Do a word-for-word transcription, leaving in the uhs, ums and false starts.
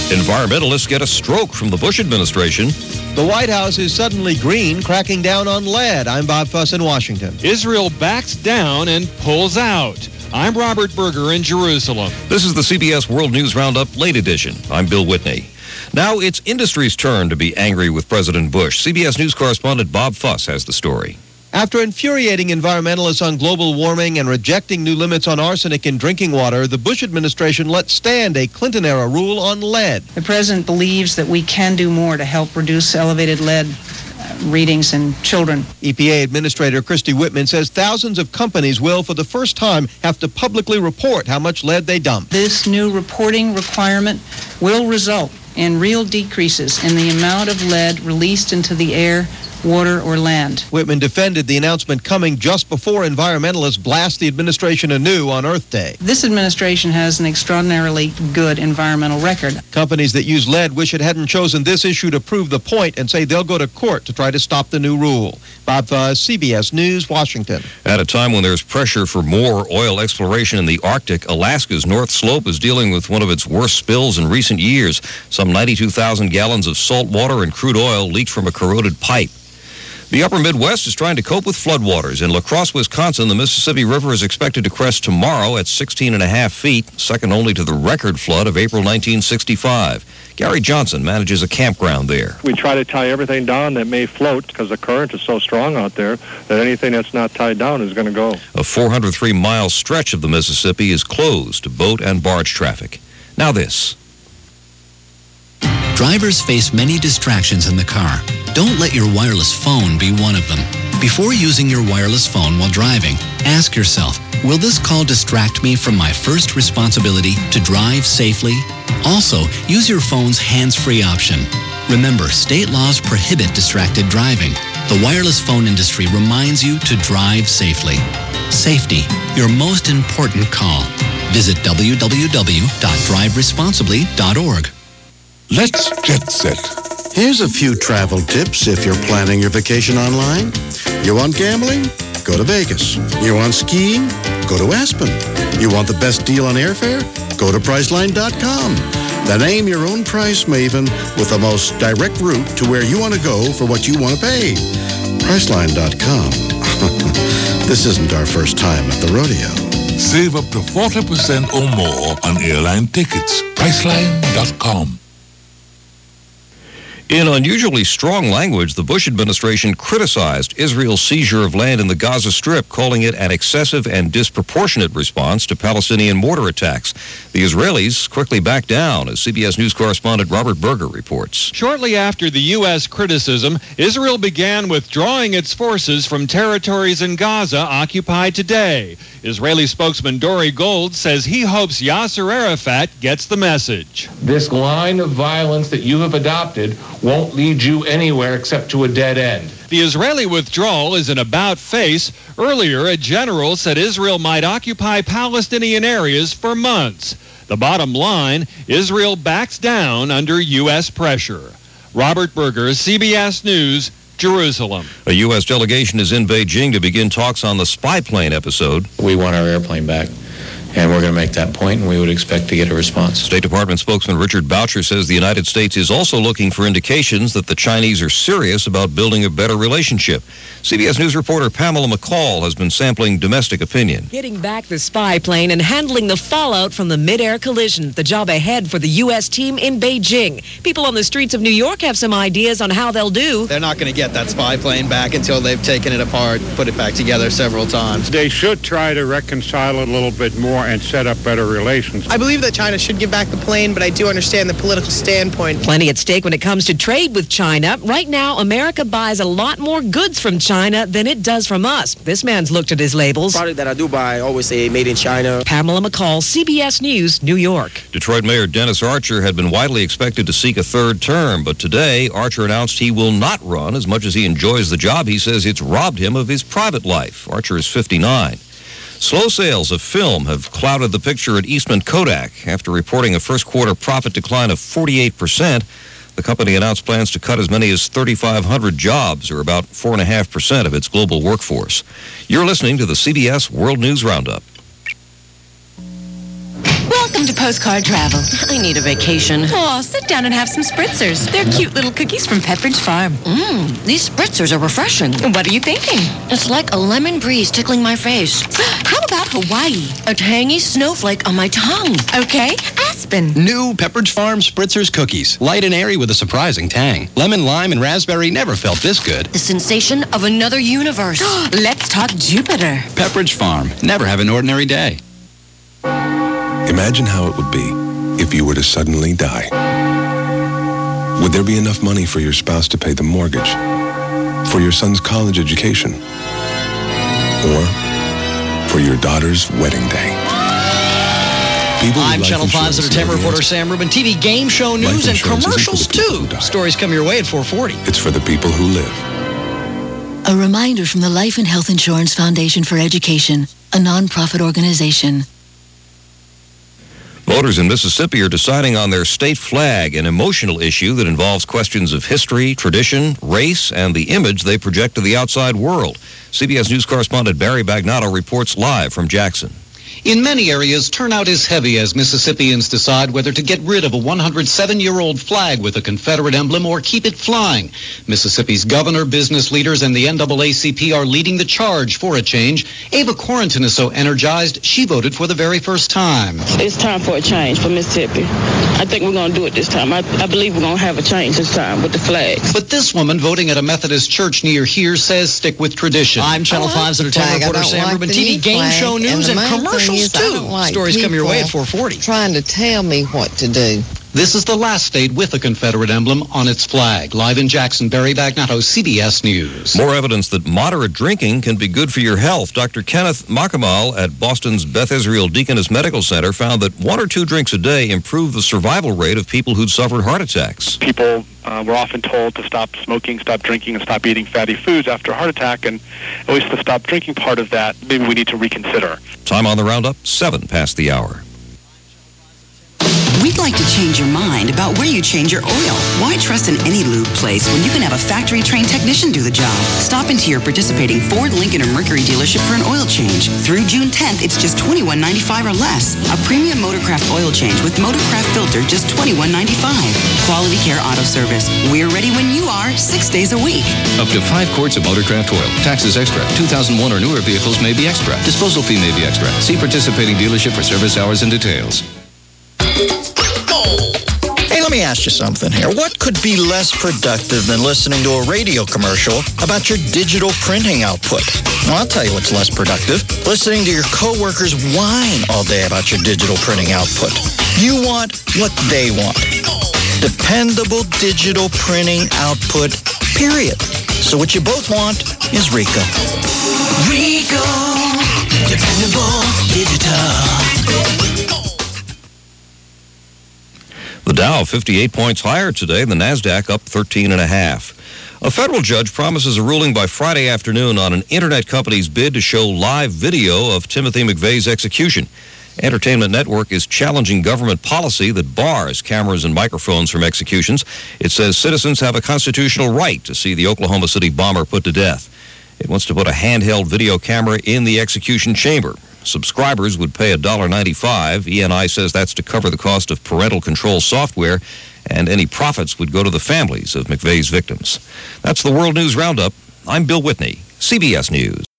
Environmentalists get a stroke from the Bush administration. The White House is suddenly green, cracking down on lead. I'm Bob Fuss in Washington. Israel backs down and pulls out. I'm Robert Berger in Jerusalem. This is the C B S World News Roundup Late Edition. I'm Bill Whitney. Now it's industry's turn to be angry with President Bush. C B S News correspondent Bob Fuss has the story. After infuriating environmentalists on global warming and rejecting new limits on arsenic in drinking water, the Bush administration let stand a Clinton-era rule on lead. The president believes that we can do more to help reduce elevated lead uh, readings in children. E P A Administrator Christy Whitman says thousands of companies will, for the first time, have to publicly report how much lead they dump. This new reporting requirement will result in real decreases in the amount of lead released into the air, water, or land. Whitman defended the announcement coming just before environmentalists blast the administration anew on Earth Day. This administration has an extraordinarily good environmental record. Companies that use lead wish it hadn't chosen this issue to prove the point and say they'll go to court to try to stop the new rule. Bob Fuss, C B S News, Washington. At a time when there's pressure for more oil exploration in the Arctic, Alaska's North Slope is dealing with one of its worst spills in recent years. Some ninety-two thousand gallons of salt water and crude oil leaked from a corroded pipe. The upper Midwest is trying to cope with floodwaters. In La Crosse, Wisconsin, the Mississippi River is expected to crest tomorrow at sixteen and a half feet, second only to the record flood of April nineteen sixty-five. Gary Johnson manages a campground there. We try to tie everything down that may float because the current is so strong out there that anything that's not tied down is going to go. A four hundred three mile stretch of the Mississippi is closed to boat and barge traffic. Now this. Drivers face many distractions in the car. Don't let your wireless phone be one of them. Before using your wireless phone while driving, ask yourself, will this call distract me from my first responsibility to drive safely? Also, use your phone's hands-free option. Remember, state laws prohibit distracted driving. The wireless phone industry reminds you to drive safely. Safety, your most important call. Visit w w w dot drive responsibly dot org. Let's jet set. Here's a few travel tips if you're planning your vacation online. You want gambling? Go to Vegas. You want skiing? Go to Aspen. You want the best deal on airfare? Go to Priceline dot com. Then aim your own price maven with the most direct route to where you want to go for what you want to pay. Priceline dot com. This isn't our first time at the rodeo. Save up to forty percent or more on airline tickets. Priceline dot com. In unusually strong language, the Bush administration criticized Israel's seizure of land in the Gaza Strip, calling it an excessive and disproportionate response to Palestinian mortar attacks. The Israelis quickly backed down, as C B S News correspondent Robert Berger reports. Shortly after the U S criticism, Israel began withdrawing its forces from territories in Gaza occupied today. Israeli spokesman Dori Gold says he hopes Yasser Arafat gets the message. This line of violence that you have adopted won't lead you anywhere except to a dead end. The Israeli withdrawal is an about-face. Earlier, a general said Israel might occupy Palestinian areas for months. The bottom line, Israel backs down under U S pressure. Robert Berger, C B S News, Jerusalem. A U S delegation is in Beijing to begin talks on the spy plane episode. We want our airplane back, and we're going to make that point, and we would expect to get a response. State Department spokesman Richard Boucher says the United States is also looking for indications that the Chinese are serious about building a better relationship. C B S News reporter Pamela McCall has been sampling domestic opinion. Getting back the spy plane and handling the fallout from the mid-air collision. The job ahead for the U S team in Beijing. People on the streets of New York have some ideas on how they'll do. They're not going to get that spy plane back until they've taken it apart, put it back together several times. They should try to reconcile it a little bit more and set up better relations. I believe that China should give back the plane, but I do understand the political standpoint. Plenty at stake when it comes to trade with China. Right now, America buys a lot more goods from China than it does from us. This man's looked at his labels. Product that I do buy, I always say made in China. Pamela McCall, C B S News, New York. Detroit Mayor Dennis Archer had been widely expected to seek a third term, but today Archer announced he will not run. As much as he enjoys the job, he says it's robbed him of his private life. Archer is fifty-nine. Slow sales of film have clouded the picture at Eastman Kodak. After reporting a first quarter profit decline of forty-eight percent, the company announced plans to cut as many as thirty-five hundred jobs, or about four point five percent of its global workforce. You're listening to the C B S World News Roundup. Welcome Welcome to Postcard Travel. I need a vacation. Oh, sit down and have some spritzers. They're cute little cookies from Pepperidge Farm. Mmm, these spritzers are refreshing. What are you thinking? It's like a lemon breeze tickling my face. How about Hawaii? A tangy snowflake on my tongue. Okay, Aspen. New Pepperidge Farm Spritzers cookies. Light and airy with a surprising tang. Lemon, lime, and raspberry never felt this good. The sensation of another universe. Let's talk Jupiter. Pepperidge Farm. Never have an ordinary day. Imagine how it would be if you were to suddenly die. Would there be enough money for your spouse to pay the mortgage, for your son's college education, or for your daughter's wedding day? People with I'm life Channel five's insurance entertainment know the reporter answer. Sam Rubin. T V game show Life news and insurance isn't for commercials the people too. who die. Stories come your way at four forty. It's for the people who live. A reminder from the Life and Health Insurance Foundation for Education, a nonprofit organization. Voters in Mississippi are deciding on their state flag, an emotional issue that involves questions of history, tradition, race, and the image they project to the outside world. C B S News correspondent Barry Bagnotto reports live from Jackson. In many areas, turnout is heavy as Mississippians decide whether to get rid of a one hundred seven year old flag with a Confederate emblem or keep it flying. Mississippi's governor, business leaders, and the N double A C P are leading the charge for a change. Ava Corrington is so energized, she voted for the very first time. It's time for a change for Mississippi. I think we're going to do it this time. I, I believe we're going to have a change this time with the flags. But this woman voting at a Methodist church near here says stick with tradition. I'm Channel five's entertainment reporter Sam Rubin. T V game show news and commercials too. Like Stories come your way at four forty. Trying to tell me what to do. This is the last state with a Confederate emblem on its flag. Live in Jackson, Barry Bagnotto, C B S News. More evidence that moderate drinking can be good for your health. Doctor Kenneth Makamal at Boston's Beth Israel Deaconess Medical Center found that one or two drinks a day improve the survival rate of people who'd suffered heart attacks. People uh, were often told to stop smoking, stop drinking, and stop eating fatty foods after a heart attack, and at least the stop drinking part of that, maybe we need to reconsider. Time on the roundup, seven past the hour. We'd like to change your mind about where you change your oil. Why trust in any lube place when you can have a factory-trained technician do the job? Stop into your participating Ford, Lincoln, or Mercury dealership for an oil change. Through June tenth, it's just twenty-one ninety-five or less. A premium Motorcraft oil change with Motorcraft filter, just twenty-one ninety-five. Quality Care Auto Service. We're ready when you are, six days a week. Up to five quarts of Motorcraft oil. Taxes extra. two thousand one or newer vehicles may be extra. Disposal fee may be extra. See participating dealership for service hours and details. Hey, let me ask you something here. What could be less productive than listening to a radio commercial about your digital printing output? Well, I'll tell you what's less productive. Listening to your coworkers whine all day about your digital printing output. You want what they want. Dependable digital printing output, period. So what you both want is Ricoh. Ricoh. Dependable digital. The Dow fifty-eight points higher today. The NASDAQ up thirteen and a half. A federal judge promises a ruling by Friday afternoon on an internet company's bid to show live video of Timothy McVeigh's execution. Entertainment Network is challenging government policy that bars cameras and microphones from executions. It says citizens have a constitutional right to see the Oklahoma City bomber put to death. It wants to put a handheld video camera in the execution chamber. Subscribers would pay one dollar ninety-five. E N I says that's to cover the cost of parental control software, and any profits would go to the families of McVeigh's victims. That's the World News Roundup. I'm Bill Whitney, C B S News.